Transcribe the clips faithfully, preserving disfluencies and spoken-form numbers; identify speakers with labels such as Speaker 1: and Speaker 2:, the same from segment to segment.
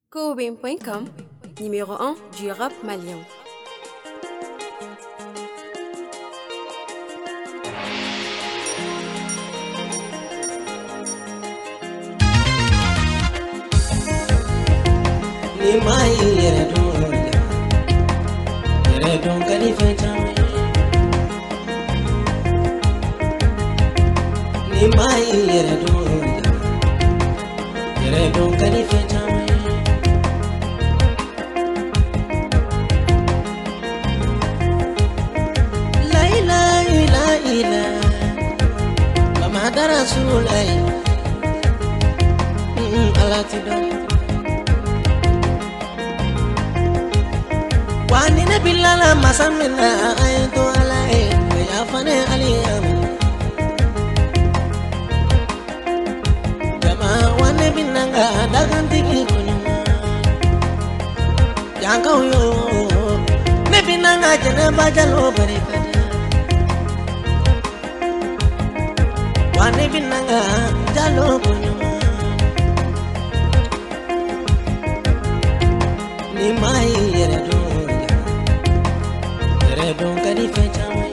Speaker 1: Koobin point com, numéro un du rap malien.
Speaker 2: Ni mai yere don yere don kani fetame Ni mai yere don yere don kani fetame La ilaha illa illa Mama Rasulai Allah tidon Wani na bilala masamina ayto alai ya fane aliyam Jama wani binanga dagan tigi kunya Yanka yo ne binanga jene bajalo barikada Wani binanga jalo kunya Ni mai yere do Don't get it fetame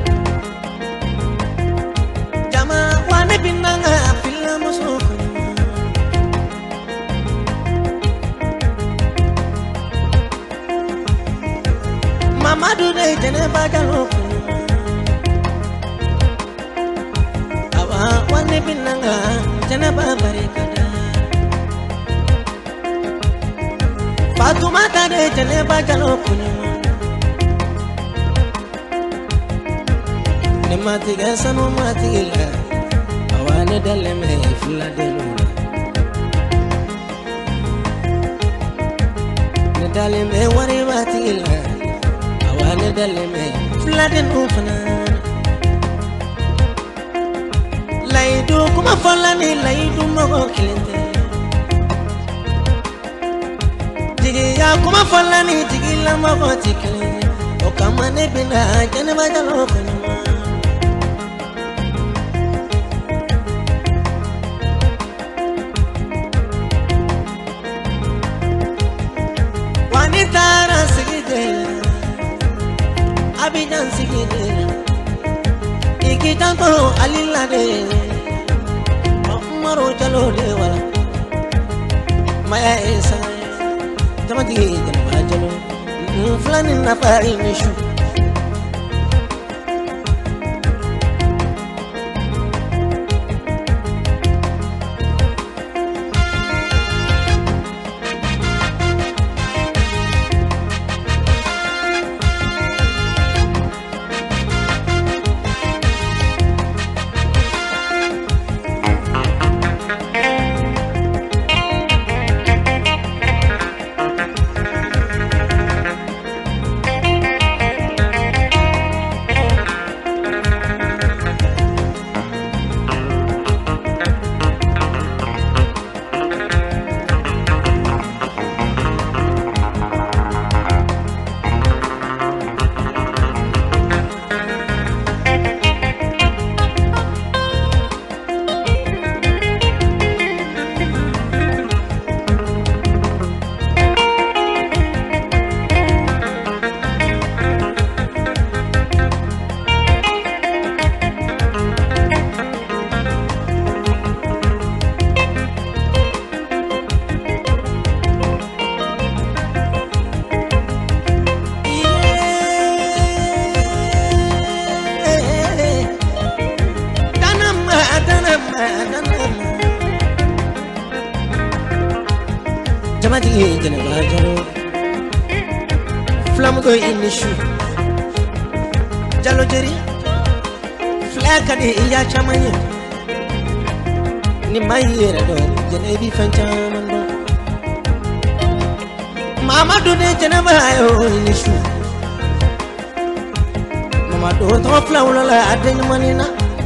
Speaker 2: Jama wane binanga fila musoko Mama do de jene bagalo Awa wane binanga jene babarikada Fatuma ta de jene bagalo Matiga sanu matigila awane daleme fula delula ne daleme wari matigila awane daleme fula delufana laidu kuma falani laidu mago kilente digi ya kuma falani digi la mago tikile o kamane bina jene majalo kono Tara sigidela Abidjan sigidela Ikitanto alila de Maro jalo de wala Maya esa Jamadi jalo jalo Flani na pari nishu Jamadi jene bajalo Flam go inishu Jalo jeri Flaka de iya chamanya Ni mayera do jene bi fanchamando Mama do de jene bayo inishu Mama do to flawla la adenu manina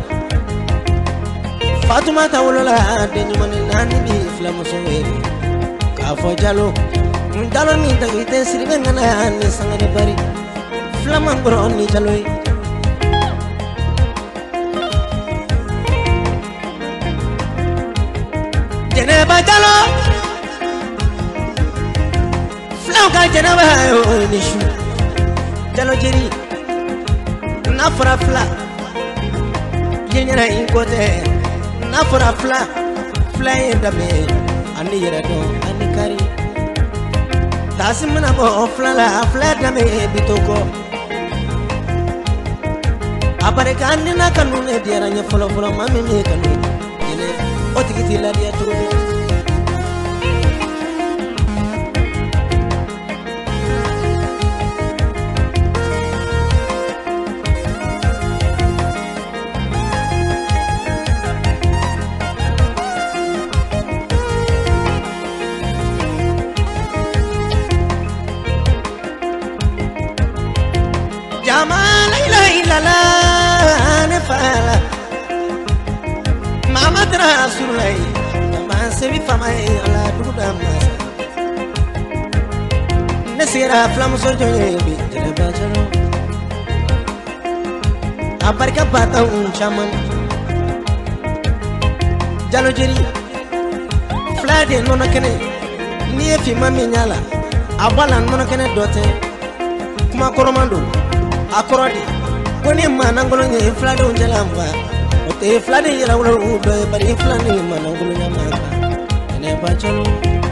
Speaker 2: Fatuma ta wala adenu manina ni bi flam so weri Afo jalo Jalo ni tagite siribe ngana ni sangare bari Flaman bro ni jalo Jene ba jalo Jalo ka janaba yo nishu Jalo jeri Nafra fla Yenyana inkote Nafra fla Fla yendame Ani yeredo ani kari Tasimana bo fla la fla dame bitoko Apare kandi na kanune diara nya folo folo mami me kanu Jene otikiti la dia turu Jamala ila ila la nefala Mama Rasulai Mama sebi fama ala duda masa Nesira flam sojo yebi jere bajaro Aparka bata un chaman Jalo jeri Flade nono kene Ni fi mami nyala Abala nono kene dote Kuma koromando Akorodi koni mana ngolo nye flade unjalamba ote flade yela ulo udo bari flade mana ngolo nyamaka ene bachalo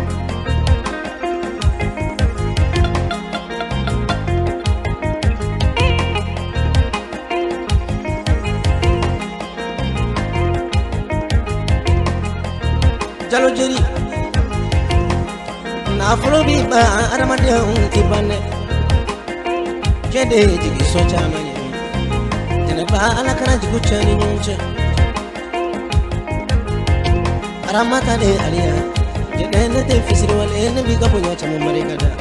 Speaker 2: Jalo jeri na folo bi ba aramade un tibane Jede jigi socha mani Jene ba ala kana jigu chani nyunche Aramata de alia Jede nete fisiri wale ene biga punya chamu marigada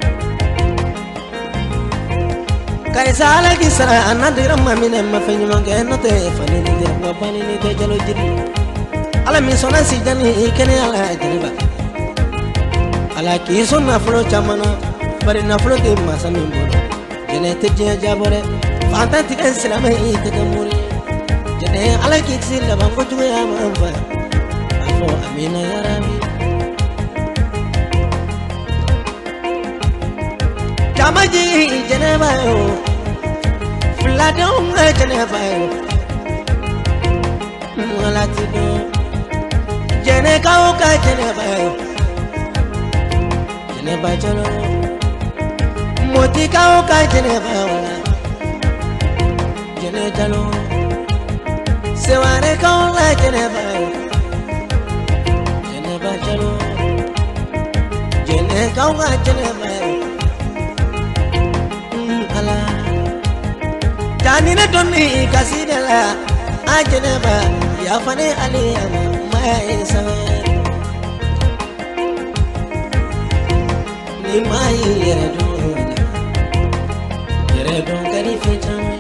Speaker 2: Kaisa ala kisara anadira mamine mafenyu mange note fani nige wapani nige jalo jiri Ala misona si jani ikene ala jiriba Ala kiso na flo chamana Bari na flo de masa mimbolo Jene tejje jabore fanta tikan silama ite gamuri Jene ala kiksi labango juwe amamba Afo amina ya rabi Jamaji jene bayo Fulada unga jene bayo Mwalatido Jene kauka jene bayo Jene bajalo Moti kao ka jene bawa Jene jalo Seware kao la jene bawa Jene bajalo Jene kao ka jene bawa Ala Jani na doni kaside la A jene ba Ya fane aliyama Maya insawa Ni mayi yere do Don't get it,